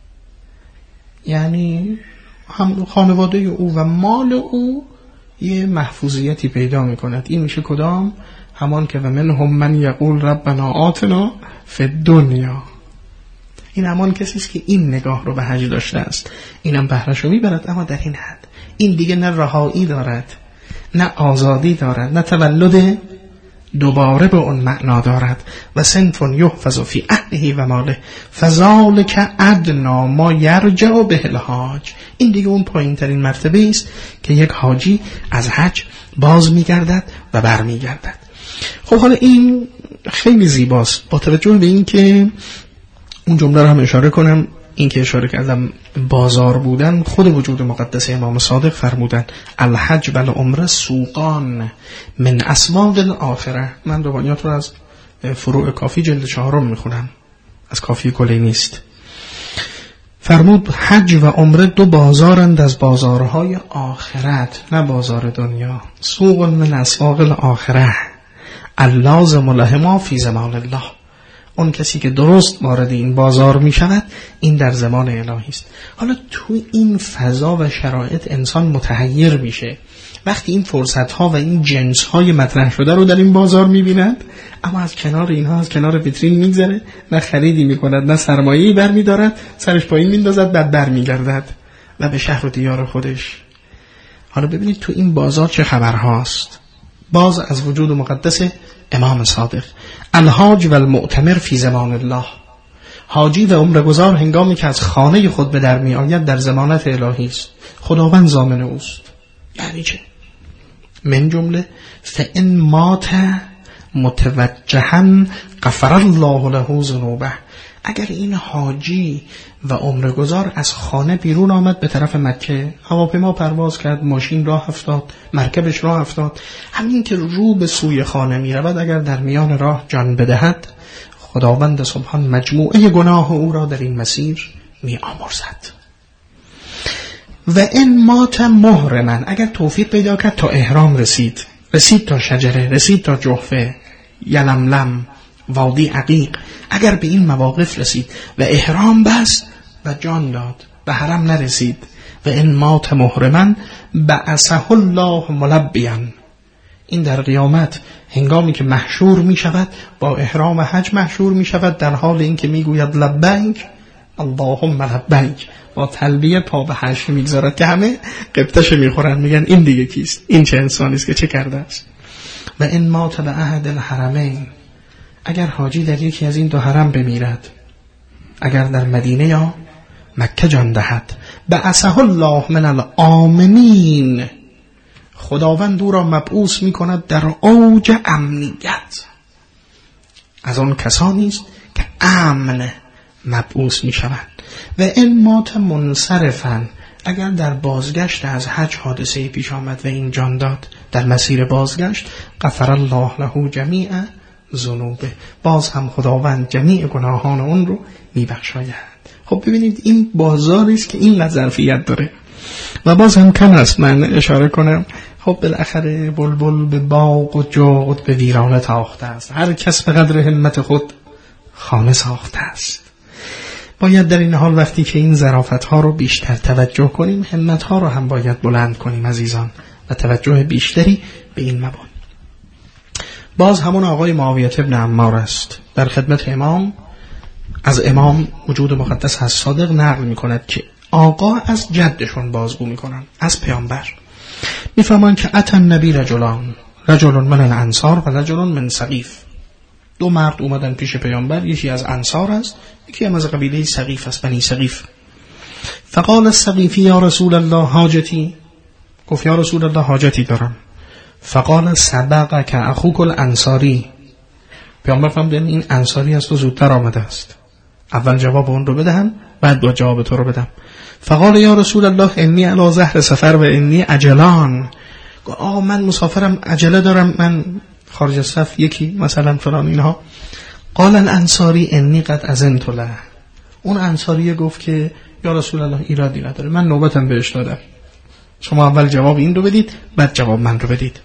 یعنی هم خانواده او و مال او یه محفوظیتی پیدا میکند. این میشه کدام؟ همان که و منهم من یقول ربنا آتنا فی الدنیا. این همان کسی است که این نگاه رو به حج داشته است، اینم بهره‌اش رو میبرد، اما در این حد. این دیگه نه رهایی دارد، نه آزادی دارد، نه تولد دوباره به اون معنا دارد. و صنف یحفظ فی اهله و ماله فذلک ادنا ما یرجع به الحاج. این دیگه اون پایین ترین مرتبه است که یک حاجی از حج باز میگردد و بر میگردد. خب حالا این خیلی زیباست، با توجه به این که اون جمله رو هم اشاره کنم، این که اشاره کردم بازار بودن، خود وجود مقدس امام صادق فرمودن الحج و العمره سوقان من اسواق الاخره. من روایات رو از فروع کافی جلد چهارم میخونم، از کافی کلی نیست. فرمود حج و عمره دو بازارند از بازارهای آخرت، نه بازار دنیا. سوق من اسواق الاخره اللازم لهما فی زمان الله. اون کسی که درست وارد این بازار می شود این در زمان الهی است. حالا تو این فضا و شرایط انسان متحیر میشه وقتی این فرصت ها و این جنس های مطرح شده رو در این بازار می بیند، اما از کنار اینها، از کنار ویترین میگذره، نه خریدی می کند، نه سرمایه‌ای بر می دارد، سرش پایین می اندازد، بعد بر می گردد و به شهر و دیار خودش. حالا ببینید تو این بازار چه خبرهاست. باز از وجود مقدس امام صادق الحاج و المعتمر فی زمان الله. حاجی و عمره‌گزار هنگامی که از خانه خود به در می آید در ضمانت الهی است، خداوند ضامن اوست. یعنی چه؟ من جمله فإن مات متوجها غفر الله له ذنوبه. اگر این حاجی و عمره‌گزار از خانه بیرون آمد به طرف مکه، هواپیما پرواز کرد، ماشین راه افتاد، مرکبش راه افتاد، همین که رو به سوی خانه می رود اگر در میان راه جان بدهد، خداوند سبحان مجموعه گناه او را در این مسیر می آمرزد. و این مات محرما، اگر توفیق پیدا کرد تا احرام رسید، رسید تا شجره، رسید تا جحفه، یلملم، وادی عقیق، اگر به این مواقف رسید و احرام بست و جان داد، به حرم نرسید، و این مات محرما بعثه الله ملبیا. این در قیامت هنگامی که محشور می شود با احرام حج محشور می شود، در حال این که می گوید لبیک اللهم لبیک، با تلبیه پا به حشر می گذارد که همه قبطش می خورن، میگن این دیگه کیست، این چه انسانی است که چه کرده است. و این مات به احد الحرمین، اگر حاجی در یکی از این دو حرم بمیرد، اگر در مدینه یا مکه جان دهد، بعثه الله من الآمنین، خداوند او را مبعوث می کند در اوج امنیت، از آن کسانی است که امن مبعوث می شود. و این مات منصرفا، اگر در بازگشت از حج حادثه پیش آمد و این جان داد در مسیر بازگشت، غفر الله له جمیع ذنوبه، باز هم خداوند جمیع گناهان اون رو میبخشاید. خب ببینید این بازاری است که این ظرفیت داره و باز هم کم است من اشاره کنم. خب بالاخره بلبل به باغ و جغد به ویرانه تاخته است، هر کس به قدر همت خود خانه ساخته است. باید در این حال وقتی که این ظرافت‌ها رو بیشتر توجه کنیم، همت‌ها رو هم باید بلند کنیم عزیزان و توجه بیشتری به این مبانی. باز همون آقای معاویه ابن عمار است، در خدمت امام از امام وجود مقدس از صادق نقل می‌کند که آقا از جدشون بازگو می‌کنن، از پیامبر می‌فرمایند که اتى النبی رجلان، رجل من الانصار و رجل من ثقیف. دو مرد اومدن پیش پیامبر، یکی از انصار است، یکی هم از قبیله ثقیف است، بنی ثقیف. فقال الثقیفی یا رسول الله حاجتی، گفت یا رسول الله حاجتی دارم. فقال سبقك اخوك الانصاری، پیامبر فرمودن این انصاری است و زودتر آمده است، اول جواب اون رو بدهم بعد با جواب تو رو بدم. فقال یا رسول الله انی علی ظهر سفر و انی عجلان، آه من مسافرم، عجله دارم، من خارج از صف، یکی مثلا فلان اینها. قال الانصاری انی قد اذنت له، اون انصاری گفت که یا رسول الله ایرادی نداره، من نوبتم بهش دادم، شما اول جواب این رو بدید بعد جواب من رو بدید.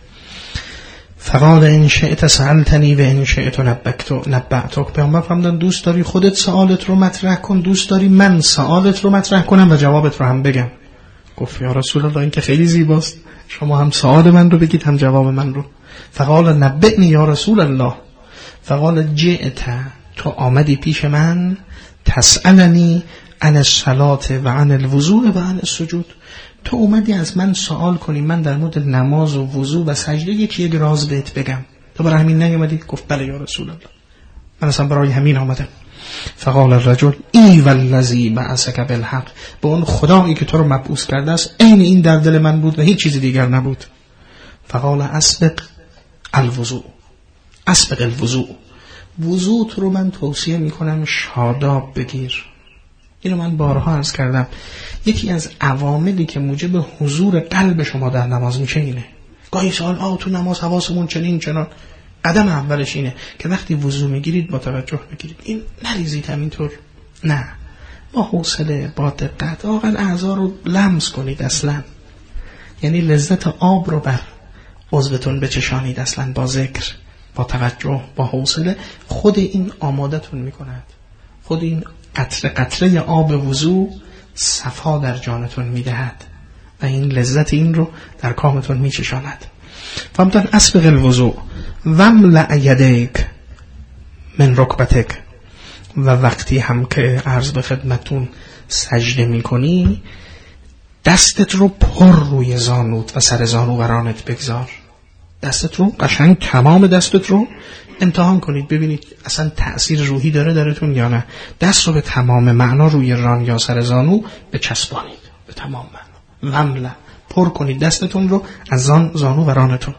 فقال ان شئت سألتنی و ان شئت نبأتک، پیامبر فرمودن دوست داری خودت سوالت رو مطرح کن، دوست داری من سوالت رو مطرح کنم و جوابت رو هم بگم. گفت یا رسول الله این که خیلی زیباست، شما هم سوال من رو بگید هم جواب من رو. فقال نبئنی یا رسول الله، فقال جئت، تو آمدی پیش من، تسألنی عن الصلاة و عن الوضوء و عن السجود، تو اومدی از من سوال کنی من در مورد نماز و وضو و سجده یکی یک راز بهت بگم، تو برای همین نیومدی؟ گفت بله یا رسول الله، من اصلا برای همین آمدم. فقال الرجل ای والذی بعثک بالحق، به اون خدایی که تو رو مبعوث کرده است عین این در دل من بود و هیچ چیز دیگر نبود. فقال اسبق الوضوء، اسبق الوضوء، وضو تو رو من توصیه میکنم شاداب بگیر. اینو من بارها عرض کردم، یکی از عواملی که موجب حضور قلب شما در نماز میشه اینه. گاهی سوال آه تو نماز حواسمون چنین چنان، قدم اولش اینه که وقتی وضو میگیرید با توجه بگیرید، این نریزید همینطور، نه، با حوصله، با دقت، واقعا اعضا رو لمس کنید اصلا، یعنی لذت آب رو بر عضوتون بچشانید اصلا، با ذکر، با توجه، با حوصله، خود این آمادتون میکند، خود این قطره قطره آب وضو صفا در جانتون میدهد و این لذت این رو در کامتون میچشاند. فهمتن اسبق الوضوء وملأ یدیک من رکبتک، و وقتی هم که عرض به خدمتون سجده میکنی دستت رو پر روی زانوت و سر زانوورانت بگذار، دستت رو قشنگ تمام دستت رو امتحان کنید ببینید اصلا تأثیر روحی داره درتون یا نه. دست رو به تمام معنا روی ران یا سر زانو بچسبانید به تمام معنا، وملأ، پر کنید دستتون رو از زان زانو و رانتون.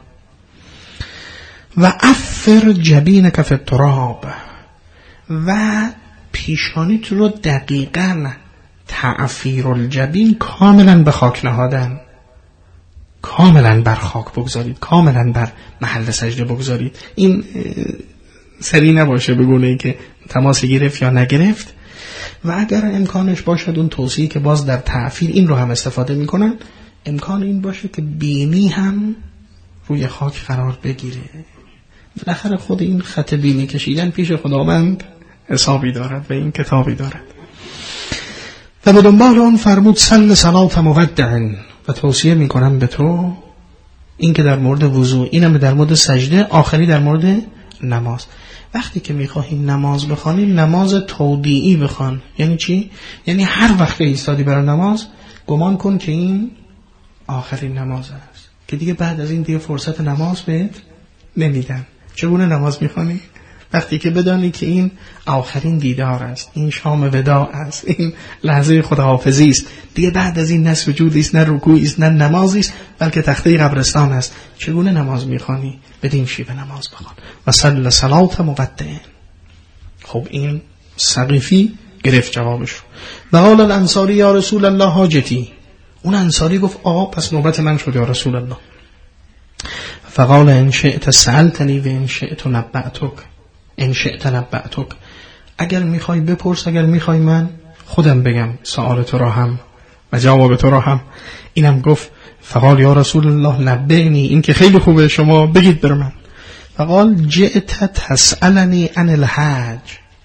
و افر جبینک فی التراب، و پیشانیت رو دقیقاً تعفیر الجبین، کاملا به خاک نهادن، کاملا بر خاک بگذارید، کاملا بر محل سجده بگذارید. این سری نباشه به گونه ای که تماس گرفت یا نگرفت. و اگر امکانش باشد اون توصیه که باز در تعفیر این رو هم استفاده میکنن، امکان این باشه که بینی هم روی خاک قرار بگیره. بالاخره خود این خط بینی کشیدن پیش خداوند حسابی دارد و این کتابی دارد. و به دنبال اون فرمود صل صلات مودع، و توصیه میکنم به تو این که در مورد وضو، اینم در مورد سجده، آخری در مورد نماز. وقتی که میخواهی نماز بخوانی نماز تودیعی بخوان. یعنی چی؟ یعنی هر وقت ایستادی برای نماز گمان کن که این آخرین نماز است، که دیگه بعد از این دیگه فرصت نماز بهت نمیدن. چگونه نماز میخوانی؟ وقتی که بدانی که این آخرین دیدار است، این شام وداع است، این لحظه خداحافظی است، دیگه بعد از این نه سجودی است، نه رکوعی است، نه نمازی است، بلکه تخته قبرستان است. چگونه نماز میخوانی؟ بدین شیوه نماز بخوان. و صل صلات مودع. خب این ثقیفی گرفت جوابش رو. و قال الانصاری یا رسول الله حاجتی، اون انصاری گفت آقا پس نوبت من شد یا رسول الله. فقال ان شئت سألتنی و ان شئت نبأتک، ان شئت نبأتک، اگر میخوای بپرس، اگر میخوای من خودم بگم سوال تو را هم و جواب تو را هم. اینم گفت فقال یا رسول الله نبئنی، این که خیلی خوبه شما بگید بر من. فقال جئت تسألنی عن الحج،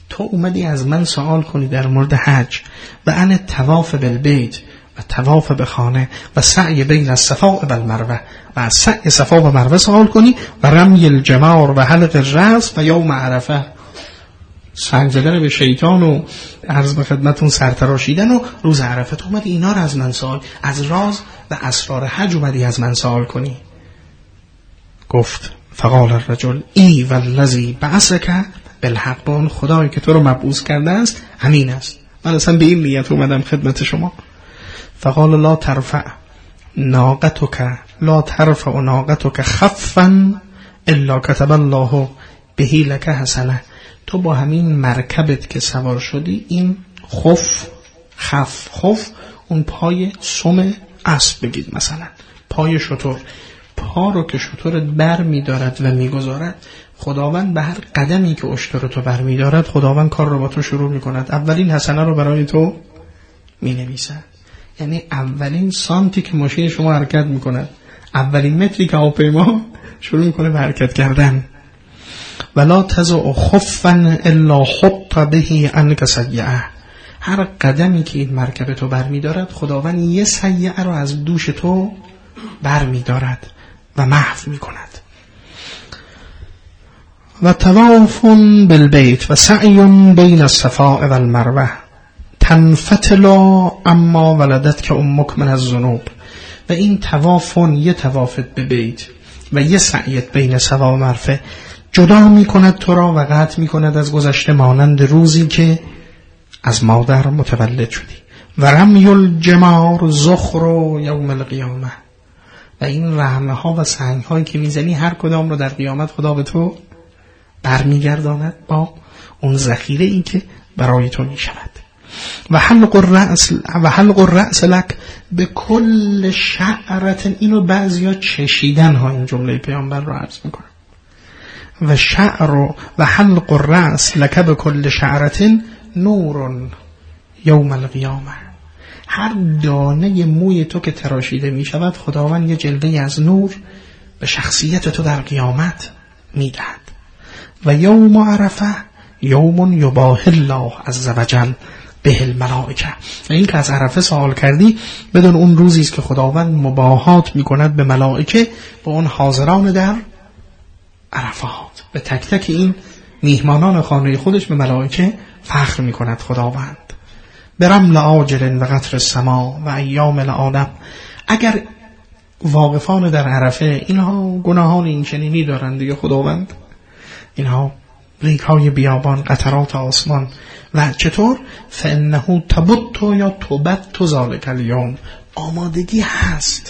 تو اومدی از من سوال کنی در مورد حج و ان طواف بالبیت و طواف به خانه و سعی بین الصفا و المروه و از سعی صفا و مروه سوال کنی و رمی الجمار و حلق الرأس و یوم عرفه، سنگ زدن به شیطان و عرض به خدمتون سرتراشیدن و روز عرفه. تو اومدی اینا رو از من سوال، از راز و اسرار حج اومدی از من سوال کنی. گفت فقال الرجل ای والذی بعثک بالحق، با اون خدایی که تو رو مبعوث کرده است همین است، من اصلا به این نیت اومدم خدمت شما. فقال لا ترفع ناقتك لا ترفع ناقتك خفا الا كتب الله به لك حسنه، تو با همین مرکبت که سوار شدی این خف خف خف اون پای سم اسب بگید، مثلا پای شتر، پا رو که شترت بر می دارد و می گذارد، خداوند به هر قدمی که اشتر تو بر می دارد خداوند کار رو با تو شروع می کند، اولین حسنه رو برای تو می نویسد. یعنی اولین سانتی که ماشین شما حرکت می کند، اولین متری که هواپیما شروع می کنه به حرکت کردن. ولا تزع خفا الا حط به عنک سیئه، هر قدمی که این مرکب تو بر می دارد خداوند یه سیئه رو از دوش تو بر می دارد و محو می کند. و طواف بالبیت و سعی بین الصفا و المروه تنفتل اما ولدت که امک من الذنوب، و این طوافون یه طوافت به بیت و یه سعیت بین صفا و مروه جدا می کند تو را و قطع می کند از گذشته، مانند روزی که از مادر متولد شدی. و رمی الجمار زخر یوم القیامه، و این رحمه ها و سنگ هایی که میزنی هر کدام رو در قیامت خدا به تو برمیگرداند با اون ذخیره ای که برای تو می شود. و حلق الرأس و حلق الرأس لک به کل شعرت، اینو بعضیا چشیدن ها این جمله پیامبر رو عرض میکنن. و شعر و حلق الرأس لک به کل شعرت نور یوم القیامه، هر دانه موی تو که تراشیده می شود خداوند یه جلوه از نور به شخصیت تو در قیامت می دهد. و یوم عرفه یوم یباهی الله عز وجل به الملائکه، و این که از عرفه سوال کردی بدون اون روزی است که خداوند مباهات می کند به ملائکه، به اون حاضران در عرفات، به تک تک این میهمانان خانه خودش به ملائکه فخر می کند خداوند. برمل آجل و قطر السما و ایام العالم، اگر واقفان در عرفه اینها گناهان این چنینی دارند دیگه خداوند، اینها ریگ های بیابان، قطرات آسمان، و چطور فانه تبت یا تبت ذلک الیوم، آمادگی هست،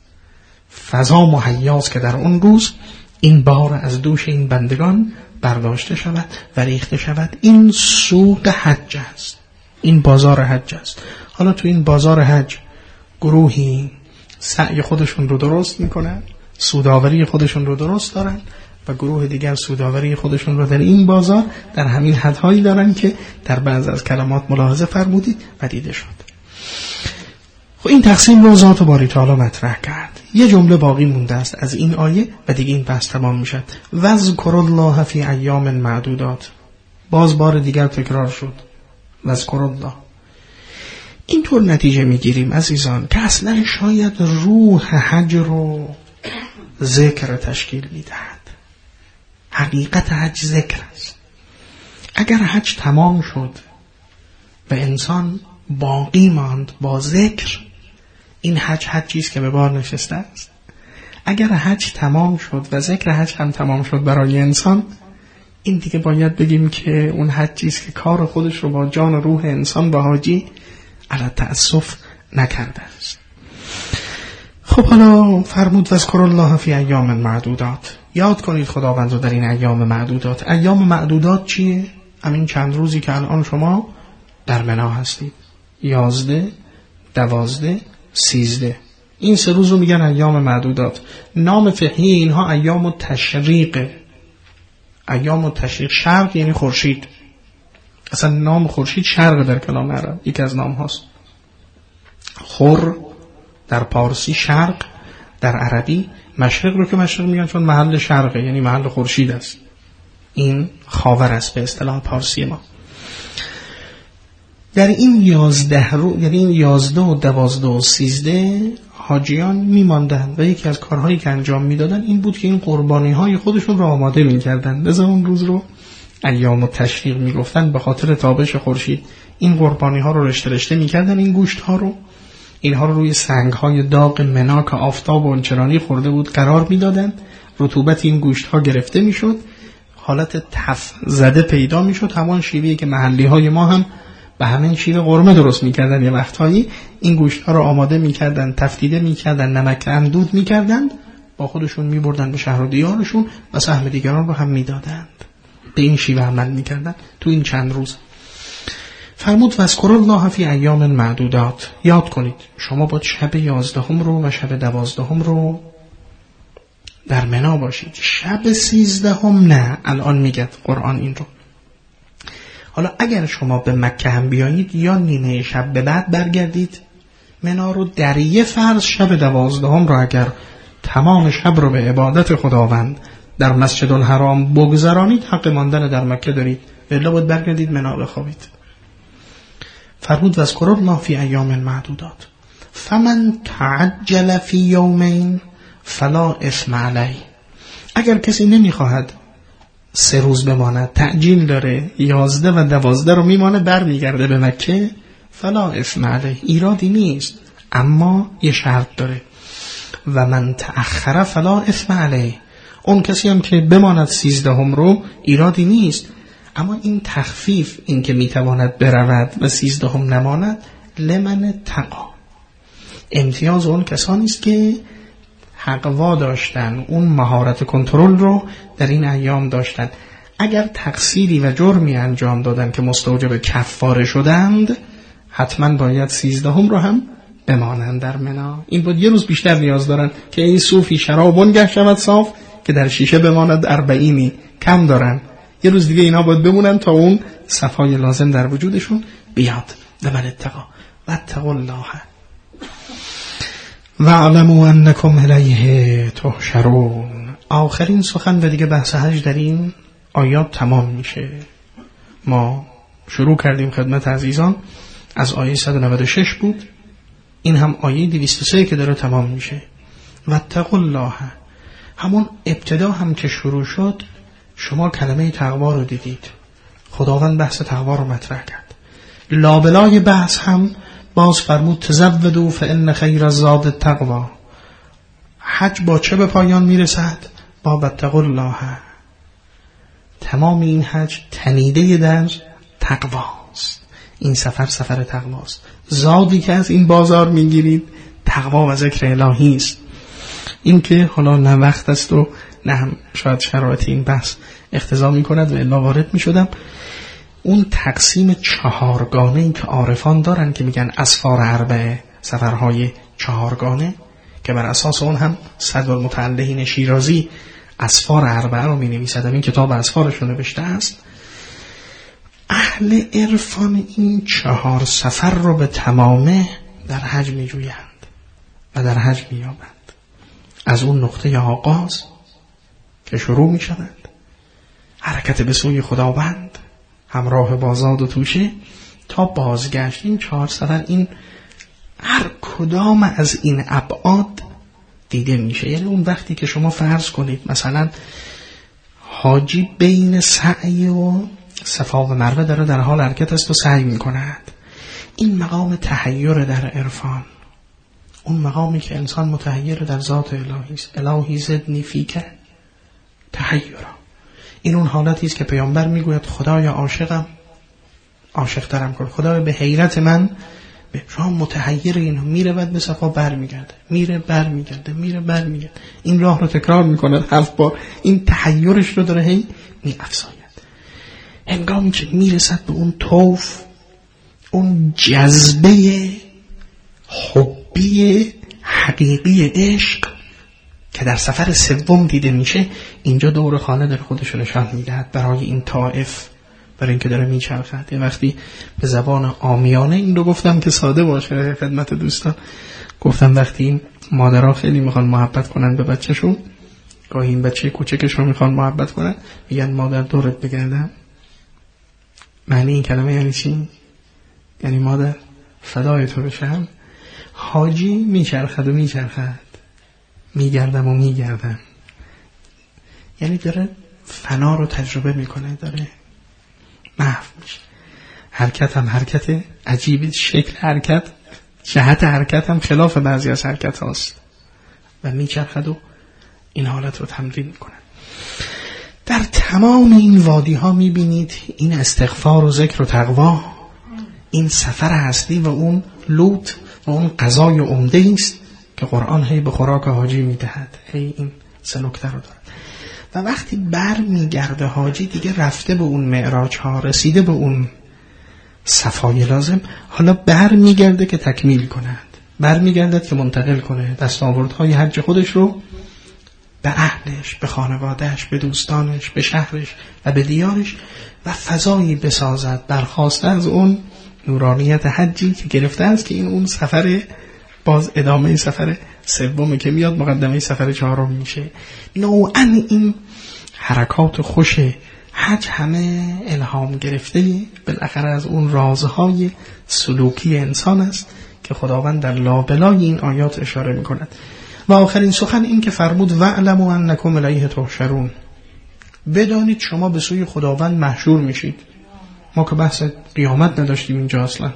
فضا مهیاست که در اون روز این بار از دوش این بندگان برداشته شود و ریخته شود. این سوق حج است، این بازار حج است. حالا تو این بازار حج گروهی سعی خودشون رو درست میکنن، سوداوری خودشون رو درست دارن، و گروه دیگر سوداوری خودشون رو در این بازار در همین حدهایی دارن که در بعض از کلمات ملاحظه فرمودید و دیده شد. خب این تقسیم رو ذات باری تعالی مطرح کرد. یه جمله باقی مونده است از این آیه و دیگه این بحث تمام میشه. واذکر الله فی ایام معدودات، باز بار دیگر تکرار شد واذکر الله. اینطور نتیجه میگیریم عزیزان که اصلا شاید روح حج رو ذکر تشکیل میدهد. حقیقت حج ذکر است. اگر حج تمام شد و انسان باقی ماند با ذکر، این حج حجی است که به بار نشسته است. اگر حج تمام شد و ذکر حج هم تمام شد برای انسان، این دیگه باید بگیم که اون حجی است که کار خودش رو با جان و روح انسان با حاجی علی تأسف نکرده است. خب حالا فرمود واذکر الله فی ایام معدودات، یاد کنید خداوند رو در این ایام معدودات. ایام معدودات چیه؟ همین چند روزی که الان شما در منا هستید، یازده، دوازده، سیزده، این سه روز رو میگن ایام معدودات. نام فقهی اینها ایام التشریق. ایام التشریق، شرق یعنی خورشید، اصلا نام خورشید شرق در کلام عرب یکی از نام هاست. خور در پارسی، شرق در عربی، مشرق رو که مشرق میگن چون محل شرقه، یعنی محل خورشید است. این خاور است به اصطلاح پارسی ما. در این یازده رو، یعنی این یازده و دوازده و سیزده حاجیان میماندن و یکی از کارهایی که انجام میدادن این بود که این قربانی های خودشون رو آماده میکردن. بذار اون روز رو ایام التشریق میگفتن، به خاطر تابش خورشید این قربانی ها رو رشته رشته میکردن، این گوشت ها رو، اینها رو روی سنگ های داغ منا که آفتاب و انچرانی خورده بود قرار میدادن. رطوبت این گوشت ها گرفته میشد، حالت تف زده پیدا میشد، همان شیوهی که محلی های ما هم به همین شیوه قرمه درست میکردن. یه وقتایی این گوشت ها رو آماده میکردن، تفتیده میکردن، نمک اندود میکردن، با خودشون میبردن به شهر و دیارشون و سهم دیگران رو هم میدادند. به این شیوه عمل میکردن تو این چند روز. فرمود واذکروا الله فی ایام معدودات، یاد کنید شما با شب یازدهم رو و شب دوازدهم رو در منا باشید. شب سیزدهم نه، الان میگه قرآن این رو. حالا اگر شما به مکه هم بیایید یا نیمه شب به بعد برگردید منا رو، در یه فرض شب دوازدهم رو اگر تمام شب رو به عبادت خداوند در مسجد الحرام بگذرانید حق ماندن در مکه دارید، ولی باید برگردید منا بخوابید. فرمود واذکروا الله فی ایام معدودات فمن تعجل فی یومین فلا اثم علیه. اگر کسی نمیخواهد سه روز بماند، تعجیل داره، یازده و دوازده رو میمانه برمیگرده به مکه، فلا اثم علیه، ایرادی نیست، اما یه شرط داره. و من تأخر فلا اثم علیه، اون کسی هم که بماند سیزدهم رو ایرادی نیست، اما این تخفیف، این که میتواند برود و سیزدهم نماند، لمن تقا، امتیاز اون کسانی است که حقوا داشتن، اون مهارت کنترل رو در این ایام داشتن. اگر تقصیری و جرمی انجام دادن که مستوجب کفاره شدند، حتما باید سیزدهم رو هم بمانند در منا. این بود یه روز بیشتر نیاز دارن که این صوفی شراب بنگه شود صاف، که در شیشه بماند اربعینی، کم دارن. یه روز دیگه اینا باید بمونن تا اون صفای لازم در وجودشون بیاد. لمن اتقا و اتقوا الله و اعلموا انکم الیه تحشرون. آخرین سخن و دیگه بحث حج در این آیات تمام میشه. ما شروع کردیم خدمت عزیزان از آیه صد و نود و شش بود، این هم آیه دویست و سه که داره تمام میشه. و اتقوا الله، همون ابتدا هم که شروع شد شما کلمه تقوا رو دیدید، خداوند بحث تقوا رو مطرح کرد. لابلای بحث هم باز فرمود تزودوا فان خیر الزاد التقوا. حج با چه به پایان میرسد؟ با اتقوا الله. تمام این حج تنیده در تقواست. این سفر سفر تقواست. زادی که از این بازار میگیرید تقوا و ذکر الهی است. این که حالا نه وقت است و نه هم شاید شرایط این بحث اقتضا میکند و الا وارد میشدم. اون تقسیم چهارگانه‌ای که عارفان دارن که میگن اسفار اربعه، سفرهای چهارگانه، که بر اساس اون هم صدرالمتعلقین شیرازی اسفار اربعه رو می نویسد، این کتاب اسفارش رو نوشته است. اهل عرفان این چهار سفر رو به تمامه در حج می جویند و در حج می یابند. از اون نقطه آغاز که شروع می شود حرکت به سوی خداوند همراه با زاد و توشه تا بازگشت، این چهار سفر، این هر کدام از این ابعاد دیده میشه. یعنی اون وقتی که شما فرض کنید مثلا حاجی بین سعی و صفا و مروه داره در حال حرکت است و سعی میکند، این مقام تحیر در عرفان، اون مقامی که انسان متحیر در ذات الهی است. الهی زدنی فیک تحیرا. این اون حالتی است که پیامبر میگوید خدای عاشقم عاشق ترم کن، خدای به حیرت من به شما متحیر. اینو میره بعد به صفا بر میگرده، میره بر میگرده، میره بر میگرده، این راه رو تکرار میکنه هفت بار، این تحیرش رو داره هی می افزاید. هنگامی که میرسد به اون طوف، اون جذبه حبی حقیقی عشق که در سفر سوم دیده میشه، اینجا دور خانه در خودش نشان میدهد برای این طائف، برای اینکه داره میچرخد. یه وقتی به زبان عامیانه این رو گفتم که ساده باشه خدمت دوستان، گفتم وقتی این مادرها خیلی میخوان محبت کنن به بچه‌شون، گاهی این بچه کوچکشون میخوان محبت کنن، میگن مادر دورت بگردم، معنی این کلمه یعنی چی؟ یعنی مادر فدای تو بشم. حاجی میچرخد و میچرخد، میگردم و میگردم، یعنی داره فنا رو تجربه میکنه، داره محو میشه. حرکت هم حرکت عجیبی، شکل حرکت، جهت حرکت هم خلاف بعضی از حرکت هاست و میچرخد و این حالت رو تمرین میکنه. در تمام این وادی ها میبینید این استغفار و ذکر و تقوا، این سفر اصلی و اون لوط و اون غذای عمده است که قرآن هی به خوراک حاجی میدهد. هی این سه نکته رو دارد. و وقتی بر میگرده حاجی دیگه رفته به اون معراج ها، رسیده به اون صفای لازم، حالا بر میگرده که تکمیل کند، بر میگردد که منتقل کنه دستاوردهای حج خودش رو به اهلش، به خانوادهش، به دوستانش، به شهرش و به دیارش و فضایی بسازد برخواسته از اون نورانیت حجی که گرفته است که این اون سفر، باز ادامه سفر سومه که میاد، مقدمه سفر چهارم میشه. نوعاً این حرکات خوش حج همه الهام گرفته بالاخره از اون رازهای سلوکی انسان است که خداوند در لابلای این آیات اشاره میکند. و آخرین سخن این که فرمود وَاعْلَمُوا أَنَّكُمْ إِلَیْهِ تُحْشَرُونَ، بدانید شما به سوی خداوند محشور میشید. ما که بحث قیامت نداشتیم اینجا، اصلا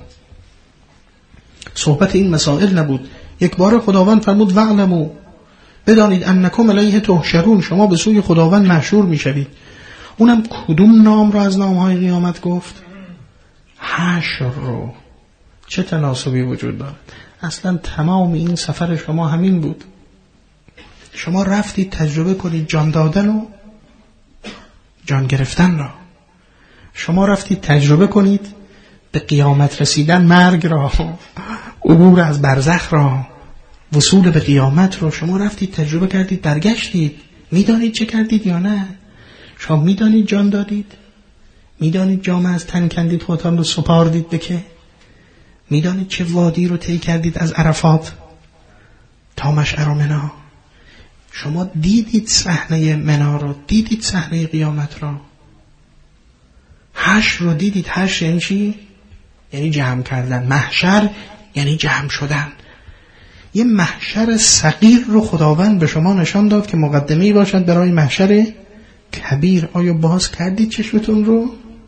صحبت این مسائل نبود. یک بار خداوند فرمود وَاعْلَمُوا، بدانید أَنَّكُمْ إِلَیْهِ تُحْشَرُونَ، شما به سوی خداوند محشور میشوید. اونم کدوم نام رو از نامهای قیامت گفت؟ حشر رو. چه تناسبی وجود دارد؟ اصلا تمام این سفر شما همین بود. شما رفتید تجربه کنید جان دادن و جان گرفتن را. شما رفتید تجربه کنید به قیامت رسیدن، مرگ را، عبور از برزخ را، وصول به قیامت رو شما رفتید تجربه کردید، برگشتید. میدانید چه کردید یا نه؟ شما میدانید جان دادید؟ میدانید جامه از تن کندید، خودتان رو سپاردید به که؟ میدانید چه وادی رو طی کردید از عرفات تا مشعر منی؟ شما دیدید صحنه منی رو، دیدید صحنه قیامت رو، حشر رو دیدید. حشر یعنی چی؟ یعنی جمع کردن. محشر یعنی جمع شدن. یه محشر صغیر رو خداوند به شما نشان داد که مقدمه‌ای باشد برای محشر کبیر. آیا باز کردید چشمتون رو؟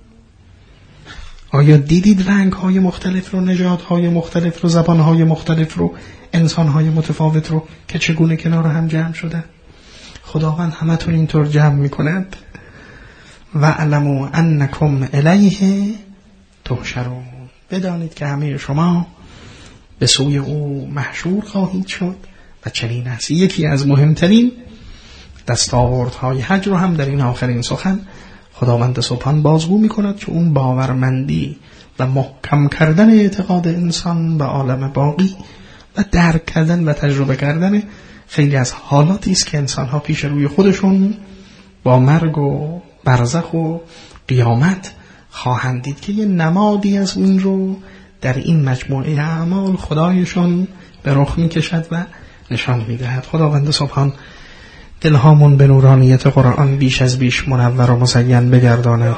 آیا دیدید رنگ‌های مختلف رو، نژادهای مختلف رو، زبان‌های مختلف رو، انسان‌های متفاوت رو که چگونه کنار هم جمع شدن؟ خداوند همتون اینطور جمع می‌کند. وَاعْلَمُوا أَنَّكُمْ إِلَیْهِ تُحْشَرُونَ، بدانید که همه شما به سوی او محشور خواهید شد. و چنین است. یکی از مهمترین دستاوردهای حج رو هم در این آخرین سخن خداوند سبحان بازگو می‌کند که اون باورمندی و محکم کردن اعتقاد انسان به عالم باقی و درک کردن و تجربه کردن خیلی از حالاتی است که انسان‌ها پیش روی خودشون با مرگ و برزخ و قیامت خواهند دید که یه نمادی از این رو در این مجموعه اعمال خدایشون به رخ می‌کشد و نشان می‌دهد. خداوند سبحان دلهامون به نورانیت قرآن بیش از بیش منور و مزین بگرداند.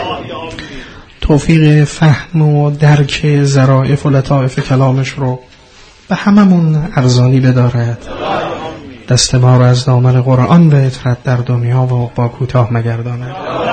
توفیق فهم و درک ظرایف و لطائف کلامش رو به هممون ارزانی بدارد. دست ما رو از دامن قرآن به اطرت در دنیا و با کوتاه مگرداند.